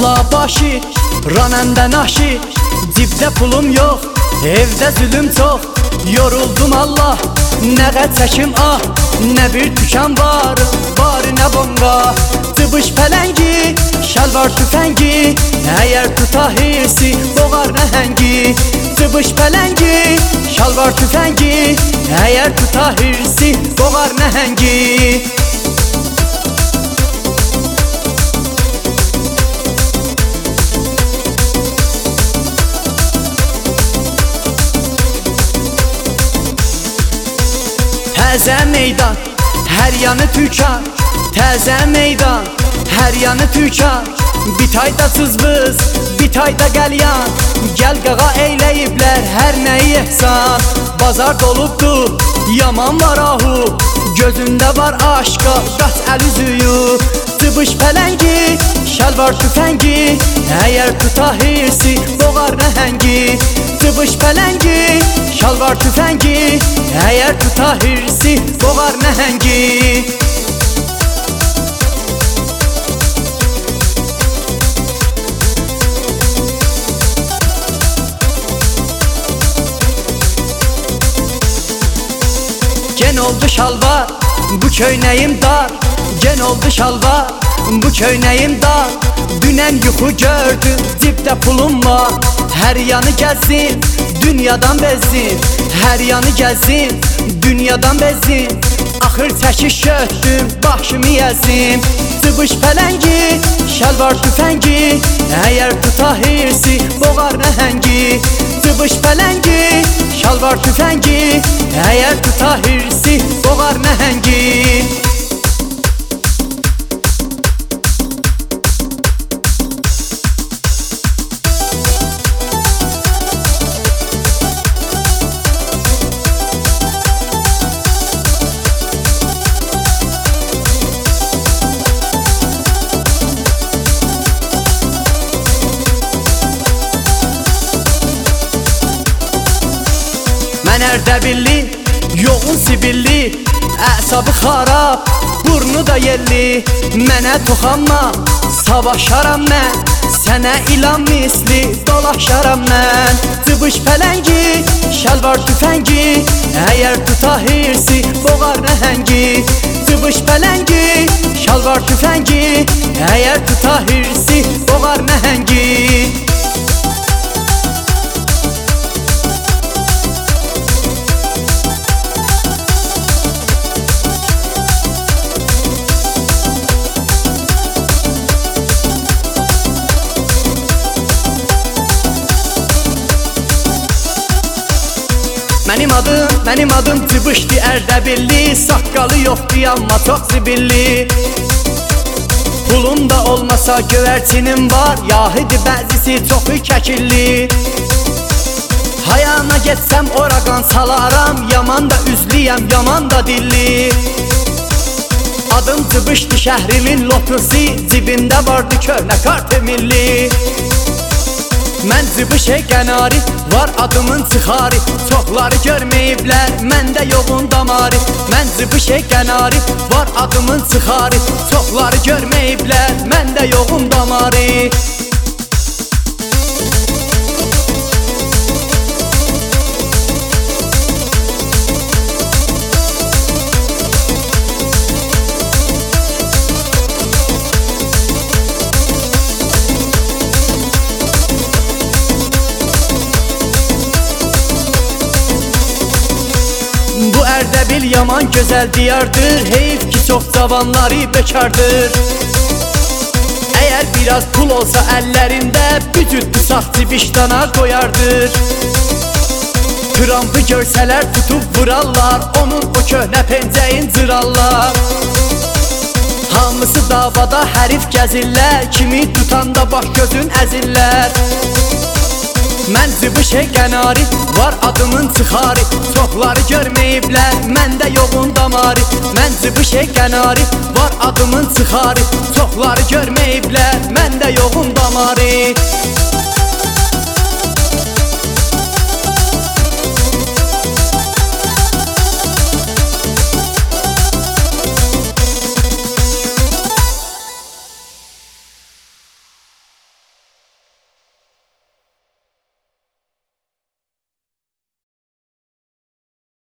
Molla başı, ranəndə naşı, cibdə pulum yox, evdə zülüm çox. Yoruldum Allah, nə qət çəkim ah, nə bir tükan var, bari nə bonqa. Tıbış pələngi, şalvar tüfəngi, əgər tuta hirsi, boğar nəhəngi. Tıbış pələngi, şalvar tüfəngi, əgər tuta hirsi, boğar nəhəngi. Təzə meydan, hər yanı tükan. Təzə meydan, hər yanı tükan. Bir tayda cızbız, bir tayda qəlyan. Gəl qağa eyləyiblər hər nəyi ehsan. Bazar dolubdur, yaman var ahu, gözündə var aşqa, qaç əl üzüyü. Tıbış pələngi, şalvar tüfəngi, əgər tuta hirsi, boğar nəhəngi. Tıbış pələngi, şalvar tüfəngi, əgər tuta hirsi, boğar nəhəngi. Gen oldu şalvar, bu köynəyim dar. Gen oldu şalvar, bu köynəyim dar. Dünən yuxu gördüm, cibdə pulum var. Hər yanı gəzin, dünyadan bezin. Hər yanı gəzin, dünyadan bezin. Axır çəkiş götdüm, başımı yəzim. Tıbış pələngi, şalvar tüfəngi, əgər tuta hirsi, boğar nəhəngi. Tıbış pələngi, şalvar tüfəngi, əgər tuta hirsi, boğar nəhəngi. Mən Ərdəbilli, yoğun sibilli, əsabı xarab, burnu da yelli. Mənə toxanma, savaşaram mən, sənə ilan misli, dolaşaram mən. Tıbış pələngi, şalvar tüfəngi, əgər tuta hirsi, boğar nəhəngi. Tıbış pələngi, şalvar tüfəngi, əgər tuta hirsi, boğar nəhəngi. Mənim adım Tıbışdı Ərdəbilli, saqqalı yoxdur amma çox zibilli. Pulum da olmasa göyərçinim var, yahidi bəzisi çoxu kəkilli. Hayana getsəm oraqan salaram, yaman da üzliyəm, yaman da dilli. Adım Tıbışdı şəhrimin lotusi, cibimdə vardı köhnə kartı milli. Mən Tıbışə qənari, var adımın çıxarı. Çoxları görməyiblər, məndə yoğun damarı. Mən Tıbışə qənari, var adımın çıxarı. Çoxları görməyiblər, məndə yoğun damarı. Bu Ərdəbil yaman gözəl diyardır, heyf ki çox cavanları bekardır. Əgər biraz pul olsa əllərində, bücüddü saxçı vicdana qoyardır. Trampı görsələr tutub vurarlar, onun o köhnə pencəyin cırarlar. Hamısı davada hərif gəzirlər, kimi tutanda baş gözün əzirlər. Mən Tıbışə qənari, var adımın çıxarı. Çoxları görməyiblər, məndə yoğun damarı. Mən Tıbışə qənari, var adımın çıxarı. Çoxları görməyiblər, məndə yoğun damarı.